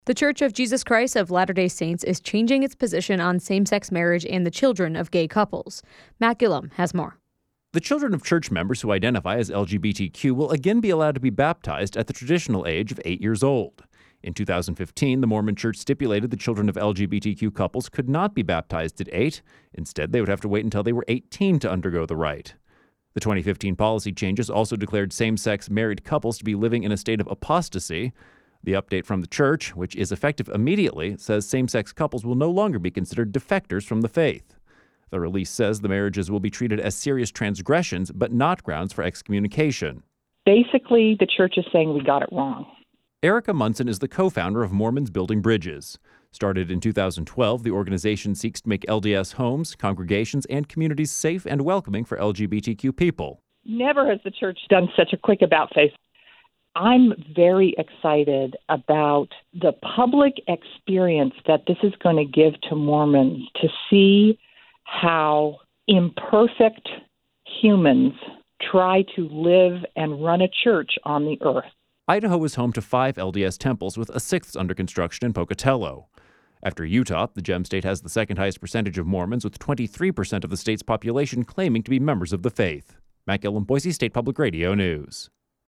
The Church of Jesus Christ of Latter-day Saints is changing its position on same-sex marriage and the children of gay couples. Matt Gillum has more. The children of church members who identify as LGBTQ will again be allowed to be baptized at the traditional age of 8 years old. In 2015, the Mormon Church stipulated the children of LGBTQ couples could not be baptized at 8. Instead, they would have to wait until they were 18 to undergo the rite. The 2015 policy changes also declared same-sex married couples to be living in a state of apostasy. The update from the church, which is effective immediately, says same-sex couples will no longer be considered defectors from the faith. The release says the marriages will be treated as serious transgressions, but not grounds for excommunication. Basically, the church is saying we got it wrong. Erica Munson is the co-founder of Mormons Building Bridges. Started in 2012, the organization seeks to make LDS homes, congregations, and communities safe and welcoming for LGBTQ people. Never has the church done such a quick about-face. I'm very excited about the public experience that this is going to give to Mormons to see how imperfect humans try to live and run a church on the earth. Idaho is home to 5 LDS temples, with a 6th under construction in Pocatello. After Utah, the Gem State has the second highest percentage of Mormons, with 23% of the state's population claiming to be members of the faith. Matt Gillum, Boise State Public Radio News.